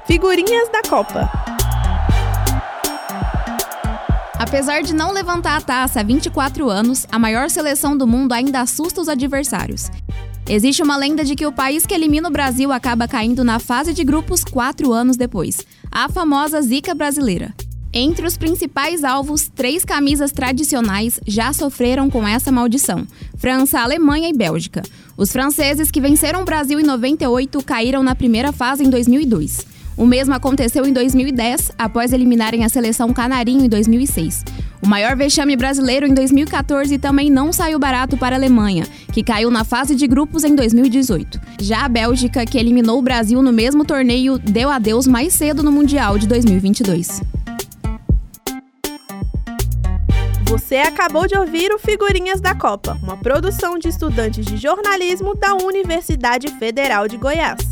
Figurinhas da Copa. Apesar de não levantar a taça há 24 anos, a maior seleção do mundo ainda assusta os adversários. Existe uma lenda de que o país que elimina o Brasil acaba caindo na fase de grupos 4 anos depois, a famosa zica brasileira. Entre os principais alvos, 3 camisas tradicionais já sofreram com essa maldição: França, Alemanha e Bélgica. Os franceses, que venceram o Brasil em 98, caíram na primeira fase em 2002. O mesmo aconteceu em 2010, após eliminarem a seleção canarinho em 2006. O maior vexame brasileiro em 2014 também não saiu barato para a Alemanha, que caiu na fase de grupos em 2018. Já a Bélgica, que eliminou o Brasil no mesmo torneio, deu adeus mais cedo no Mundial de 2022. Você acabou de ouvir o Figurinhas da Copa, uma produção de estudantes de jornalismo da Universidade Federal de Goiás.